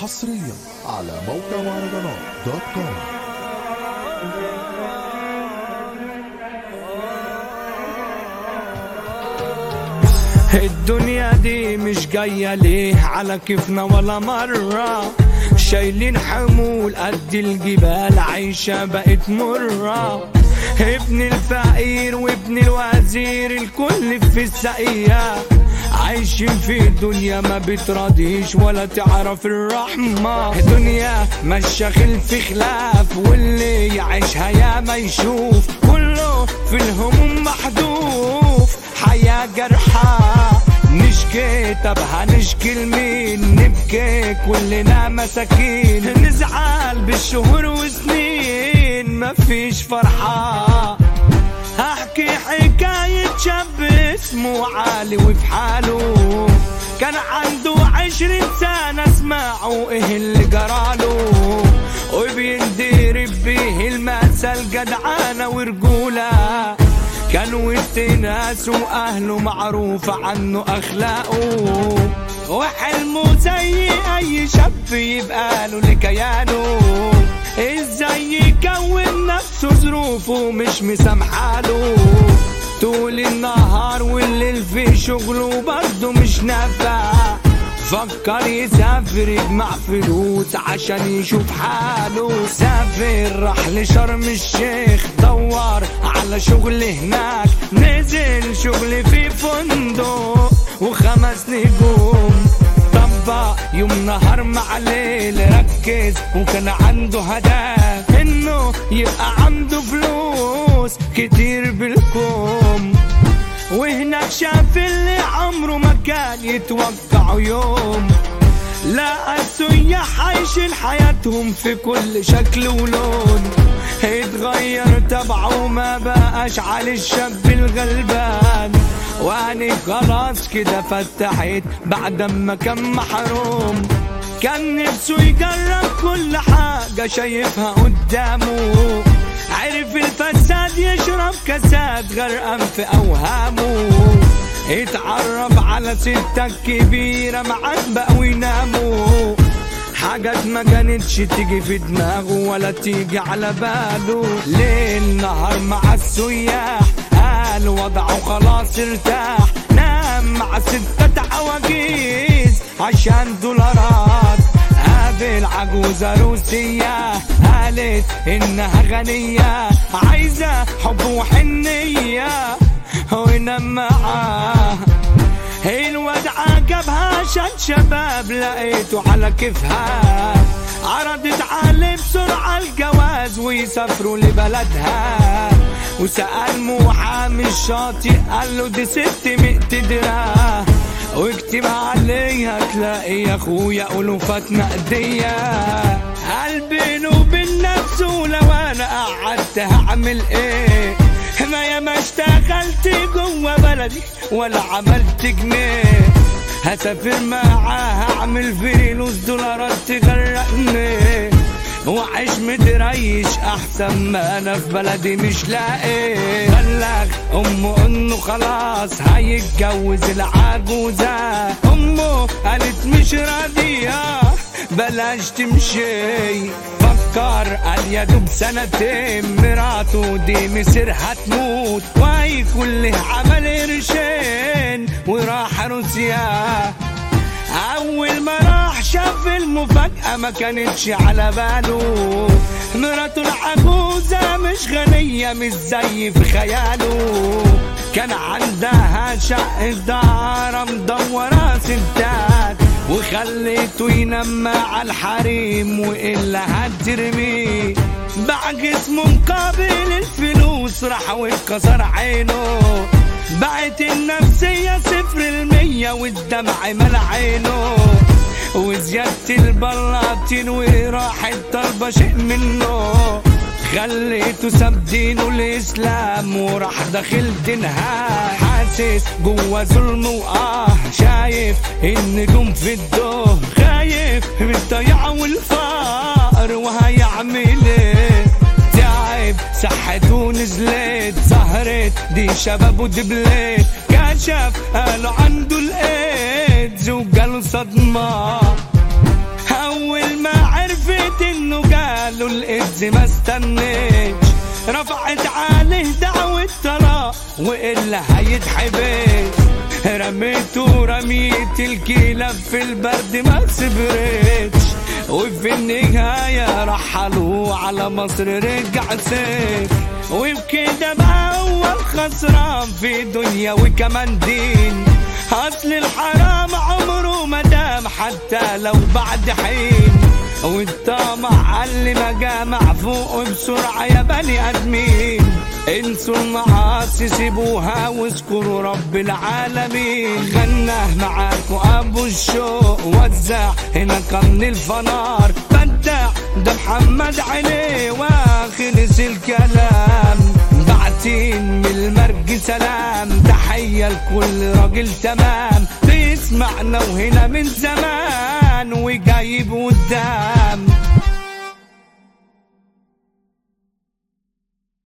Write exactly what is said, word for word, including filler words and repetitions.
حصريا على موقع مهرجانات دوت كوم. الدنيا دي مش جاية ليه على كيفنا ولا مرة، شايلين حمول قد الجبال، عايشة بقت مرة. ابن الفقير وابن الوزير الكل في السقية، عايشين في الدنيا ما بتراضيش ولا تعرف الرحمة. دنيا ماشية خلف خلاف، واللي يعيشها يا ما يشوف، كله في الهموم محذوف، حياة جرحى. نشكي طب هنشكي لمين؟ نبكي كلنا مساكين، نزعل بالشهور وسنين مفيش فرحة. هحكي حكاية شاب اسمه علي وفي حاله، كان عنده عشرين سنة، اسمعوا ايه اللي جراله، وبيندرب بيه المثل جدعانة ورجولة. كان وسط ناس واهله معروف عنه اخلاقه، وحلمه زي اي شاب يبقى له لكيانه، ازاي يكون نفسه ظروفه مش مسامحاله، طول النهار والليل في شغله برضه مش نافع. فكر يسافر يجمع فلوس عشان يشوف حاله، سافر راح لشرم الشيخ دور على شغل هناك، نزل شغل في فندق وخمس نجوم، طبق يوم نهار مع ليل ركز، وكان عنده هدف انه يبقى عنده فلوس كتير بالكوم. وهناك شاف اللي عمره ما كان يتوقعه يوم، لقى السياح عايشين حياتهم في كل شكل ولون، اتغير طبعه ما بقاش على الشاب الغلبان، وعني خلاص كده فتحت بعد ما كان محروم. كان نفسه يجرب كل حاجة شايفها قدامه، عرف الفساد يشرب كاسات غرقان في أوهامه، اتعرف على ستة كبيرة معاه بقوا يناموا، حاجات ما كانتش تيجي في دماغه ولا تيجي على باله. ليل نهار مع السياح قال وضعه خلاص ارتاح، نام مع ستة عواجيز عشان دولارات، قابل عجوزة روسية قالت إنها غنية عايزة حب وحنية وينام معاه. الواد عجبها عشان شباب لقيته على كيفها، عرضت عليه بسرعة الجواز ويسافروا لبلدها، وسأل محامي الشاطئ قال له دي ست مقتدرة، واكتب عليها تلاقي يا اخويا ألوفات نقدية. قلبي له وبين نفسه لو انا قعدت هعمل ايه، ما يا ما اشتغلت جوا بلدي ولا عملت جنيه، هسافر معاها اعمل فلوس دولارات تغرقني، وعيش متريش احسن ما انا في بلدي مش لاقي. بلغ امه انه خلاص هيتجوز العجوزة، امه قالت مش راضية بلاش تمشي، فكر قال يا دوب سنتين مراته دي مصيرها تموت، وهيكون له عمل قرشين وراح روسيا. اول ما راح شاف المفاجأة ما كانتش على باله، مراته العجوزة مش غنية مش زي في خياله، كان عندها شقة دار مدورة ستات، وخليته ينام مع الحريم وإلا هترميه، باع جسمه مقابل الفلوس راح واتكسر عينه، بقت النفسية صفر المية والدمع ملى عينه، وزيادة البلاطين وراحت طالبة شيء منه، خليته ساب دينه الإسلام وراح داخل دينها، حاسس جوا ظلم وآه، شايف النجوم في الدور، خايف من الضياع والفقر وهيعمل ايه، تعب صحته نزلت ظهرت دي شبابه دبلت، كشف قالوا عنده الايدز وجاله صدمة، اول ما عرفت انه قالوا الإز ما استنيت، رفعت عليه دعوة طلاق وإلا هيتحبس، رميته رميت الكلاب في البرد ما صبرتش، وفي النهاية رحلوه على مصر رجع سيف، وبكده بقى هو الخسران في دنيا وكمان دين، أصل الحرام عمره ما دام حتى لو بعد حين، والطمع اللي ما جامع فوقه بسرعة يا بني آدمين، انسوا المعاصي سيبوها واذكروا رب العالمين. غناه معاكو ابو الشوق وزع هنا كان الفنار بدع ده محمد عليه واخلص الكلام، بعتين من المرج سلام تحية لكل راجل تمام بيسمعنا وهنا من زمان وجايب قدام.